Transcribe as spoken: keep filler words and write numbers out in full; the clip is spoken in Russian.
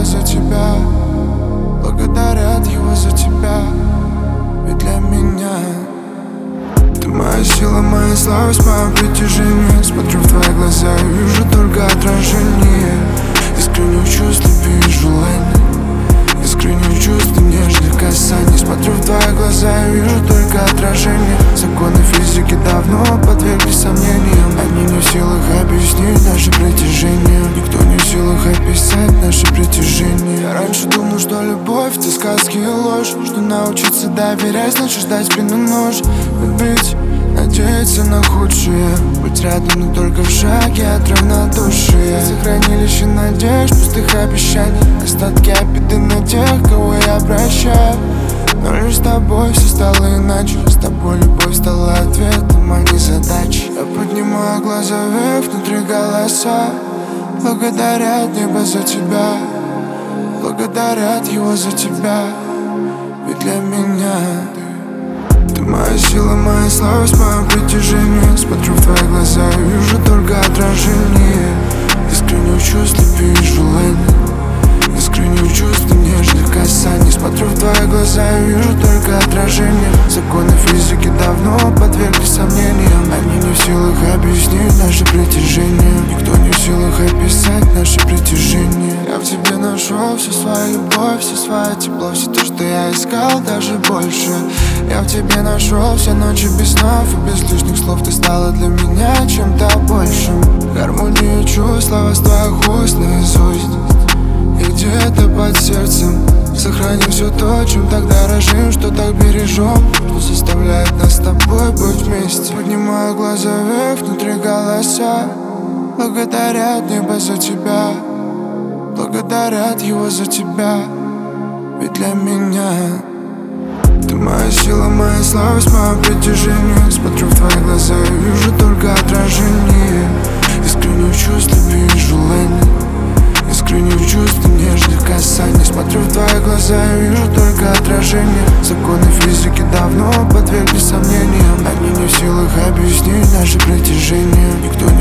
за тебя, благодарят его за тебя. Ведь для меня ты моя сила, моя слабость, мое притяжение. Смотрю в твои глаза и вижу только отражение искренних чувств, любви и желаний, искренних чувств и нежных касаний. Смотрю в твои глаза и вижу только отражение. Законы физики давно подвергли сомнениям. Они не в силах объяснить наше притяжение. Никто не в силах описать наше притяжение. Я раньше думал, что любовь — это сказки и ложь, что научиться доверять значит ждать спину нож. Любить, надеяться на худшее, быть рядом, но только в шаге от равнодушия. Сохранилище надежд, пустых обещаний, остатки обиды на тех, кого я прощаю. Но лишь с тобой все стало иначе. С тобой любовь стала ответом, а не задачей. Я поднимаю глаза вверх, внутри голоса благодарят небо за тебя, благодарят его за тебя. Ведь для меня ты моя сила, моя слабость, мое притяжение. Смотрю в твои глаза и вижу только отражение искренних чувств, любви и желаний, искренних чувств и нежных касаний. Смотрю в твои глаза и вижу только отражение. Законы физики давно подвергли сомнениям. Они не в силах объяснить наше притяжение. Никто не в силах описать наше притяжение. Я в тебе нашел всю свою любовь, все свое тепло, все то, что я искал, даже больше. Я в тебе нашел все ночи без снов и без лишних слов. Ты стала для меня чем-то большим. Гармонию чувств, слова с твоих уст наизусть. И где-то под сердцем сохраним все то, чем так дорожим, что так бережем, что заставляет нас с тобой быть вместе. Поднимаю глаза вверх, внутри голоса благодарят небо за тебя, благодарят его за тебя. Ведь для меня ты моя сила, моя слабость, мое притяжение. Смотрю в твои глаза и вижу только отражение искренних чувств, любви и желаний, искренних чувств и нежных касаний. Смотрю в твои глаза и вижу только отражение. Законы физики давно подвергли сомнениям. Они не в силах объяснить наше притяжение. Никто